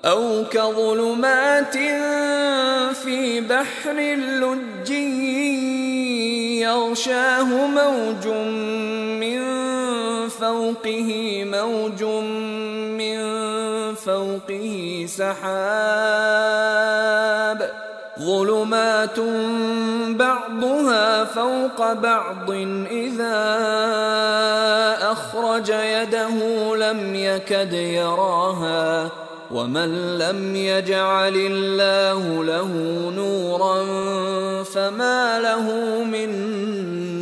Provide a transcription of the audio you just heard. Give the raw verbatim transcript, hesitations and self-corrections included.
أو كظلمات في بحر لجي يغشاه موج من فوقه موج من فوقه سحاب ظلمات بعضها فوق بعض إذا أخرج يده لم يكد يراها ومن لم يجعل الله له نورا فما له من